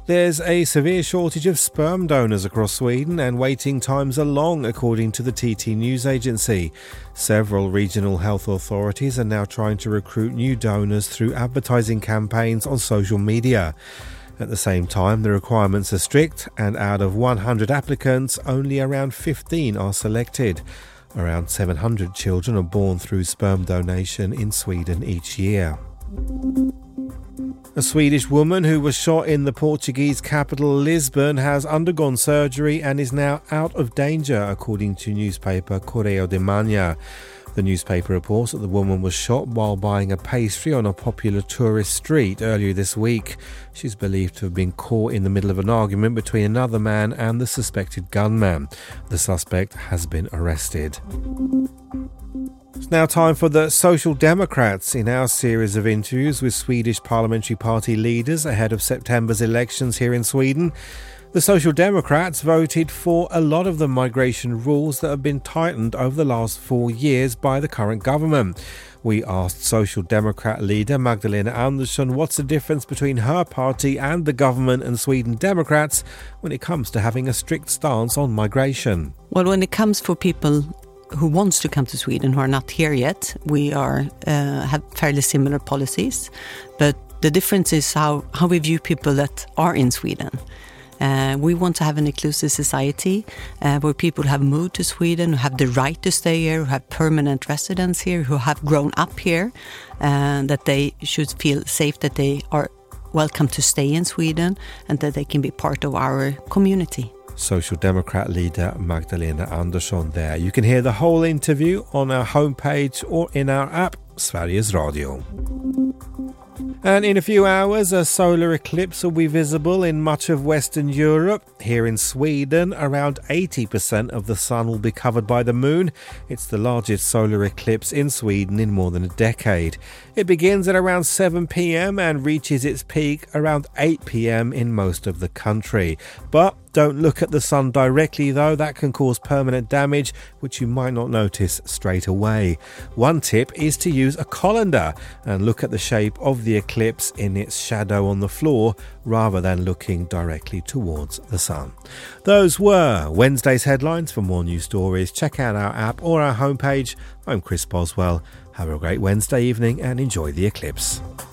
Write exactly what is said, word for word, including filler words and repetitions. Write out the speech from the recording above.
There's a severe shortage of sperm donors across Sweden and waiting times are long, according to the T T news agency. Several regional health authorities are now trying to recruit new donors through advertising campaigns on social media. At the same time, the requirements are strict, and out of one hundred applicants, only around fifteen are selected. Around seven hundred children are born through sperm donation in Sweden each year. A Swedish woman who was shot in the Portuguese capital Lisbon has undergone surgery and is now out of danger, according to newspaper Correio de Manhã. The newspaper reports that the woman was shot while buying a pastry on a popular tourist street earlier this week. She's believed to have been caught in the middle of an argument between another man and the suspected gunman. The suspect has been arrested. It's now time for the Social Democrats in our series of interviews with Swedish parliamentary party leaders ahead of September's elections here in Sweden. The Social Democrats voted for a lot of the migration rules that have been tightened over the last four years by the current government. We asked Social Democrat leader Magdalena Andersson what's the difference between her party and the government and Sweden Democrats when it comes to having a strict stance on migration. Well, when it comes for people who wants to come to Sweden who are not here yet, we are uh, have fairly similar policies, but the difference is how, how we view people that are in Sweden. Uh, we want to have an inclusive society uh, where people have moved to Sweden, who have the right to stay here, who have permanent residence here, who have grown up here, and that they should feel safe that they are welcome to stay in Sweden and that they can be part of our community. Social Democrat leader Magdalena Andersson there. You can hear the whole interview on our homepage or in our app, Sveriges Radio. And in a few hours, a solar eclipse will be visible in much of Western Europe. Here in Sweden, around eighty percent of the sun will be covered by the moon. It's the largest solar eclipse in Sweden in more than a decade. It begins at around seven p.m. and reaches its peak around eight p.m. in most of the country. But don't look at the sun directly though, that can cause permanent damage which you might not notice straight away. One tip is to use a colander and look at the shape of the eclipse in its shadow on the floor rather than looking directly towards the sun. Those were Wednesday's headlines. For more news stories, check out our app or our homepage. I'm Chris Boswell. Have a great Wednesday evening and enjoy the eclipse.